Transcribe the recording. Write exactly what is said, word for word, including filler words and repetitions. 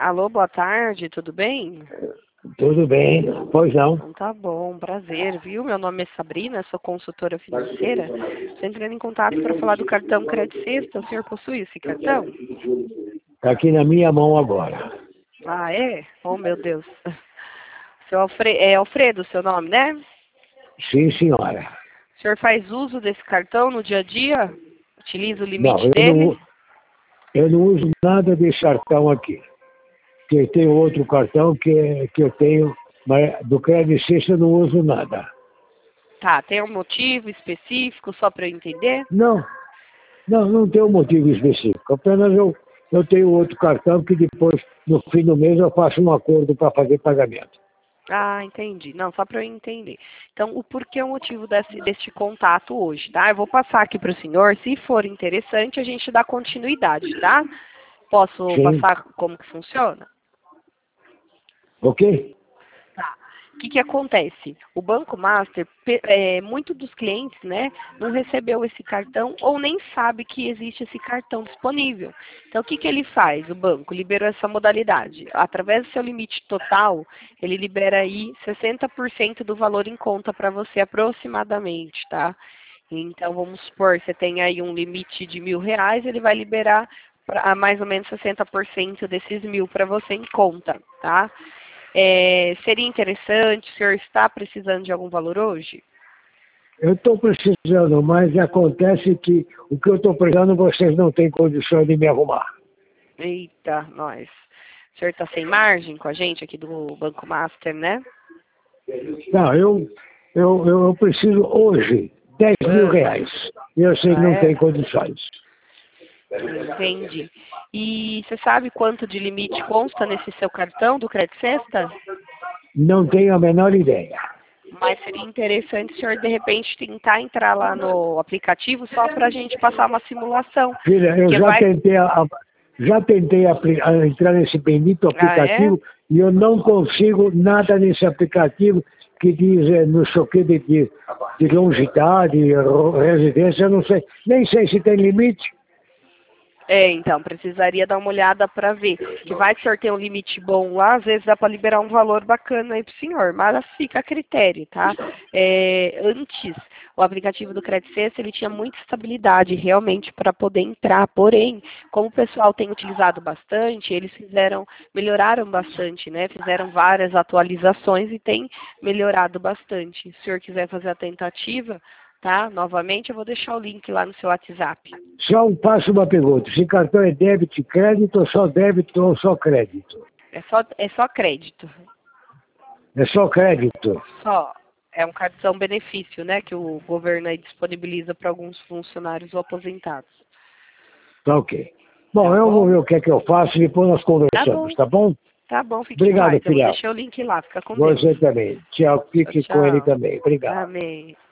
Alô, boa tarde, tudo bem? Tudo bem, pois não. Então tá bom, prazer, viu? Meu nome é Sabrina, sou consultora financeira. Estou entrando em contato para falar do cartão Crédito Sexta. O senhor possui esse cartão? Está aqui na minha mão agora. Ah, é? Oh, meu Deus. Seu Alfre... É Alfredo seu nome, né? Sim, senhora. O senhor faz uso desse cartão no dia a dia? Utiliza o Não, limite eu dele? não, eu não uso nada desse cartão aqui. Porque tem outro cartão que, que eu tenho, mas do Crédito Sexta eu não uso nada. Tá, tem um motivo específico só para eu entender? Não, não, não tem um motivo específico. Apenas eu, eu tenho outro cartão que depois, no fim do mês, eu faço um acordo para fazer pagamento. Ah, entendi. Não, só para eu entender. Então, o porquê, o motivo desse, deste contato hoje, tá? Eu vou passar aqui para o senhor. Se for interessante, a gente dá continuidade, tá? Posso Sim. passar como que funciona? Ok? Tá. O que que acontece? O Banco Master, pe- é, muito dos clientes, né, não recebeu esse cartão ou nem sabe que existe esse cartão disponível. Então, o que que ele faz? O banco liberou essa modalidade. Através do seu limite total, ele libera aí sessenta por cento do valor em conta para você aproximadamente, tá? Então, vamos supor, você tem aí um limite de mil reais, ele vai liberar pra, mais ou menos sessenta por cento desses mil para você em conta, tá? É, seria interessante, o senhor está precisando de algum valor hoje? Eu estou precisando, mas acontece que o que eu estou precisando vocês não têm condições de me arrumar. Eita, nós. O senhor está sem margem com a gente aqui do Banco Master, né? Não, eu, eu, eu, eu preciso hoje dez mil reais. E eu sei que Ah, não é? tem condições. Entendi. E você sabe quanto de limite consta nesse seu cartão do Crédito Sexta? Não tenho a menor ideia. Mas seria interessante o senhor, de repente, tentar entrar lá no aplicativo só para a gente passar uma simulação. Filha, eu Porque já vai... tentei, a- a- já tentei apli- a entrar nesse bendito Ah, é? aplicativo e eu não consigo nada nesse aplicativo que diz eh, não sei o que de, de, de longevidade, ro- residência, eu não sei. Nem sei se tem limite. É, então, precisaria dar uma olhada para ver. Que vai que o senhor tem um limite bom lá, às vezes dá para liberar um valor bacana aí para o senhor, mas fica a critério, tá? É, antes, o aplicativo do Crédito Sexta, ele tinha muita estabilidade realmente para poder entrar, porém, como o pessoal tem utilizado bastante, eles fizeram, melhoraram bastante, né? Fizeram várias atualizações e tem melhorado bastante. Se o senhor quiser fazer a tentativa, tá? Novamente, eu vou deixar o link lá no seu WhatsApp. Só um- faço uma pergunta. Se cartão é débito e crédito, ou só débito ou só crédito? É só, é só crédito. É só crédito. Só. É um cartão benefício, né? Que o governo aí disponibiliza para alguns funcionários ou aposentados. Tá ok. Bom, Tá eu vou bom? ver o que é que eu faço e depois nós Tá bom. conversamos, tá bom? Tá bom, fique em Obrigado, paz. Eu vou filha. deixar o link lá. Fica com Deus. Você também. Tchau. Tchau, Fique com ele tchau. também. Obrigado. Amém.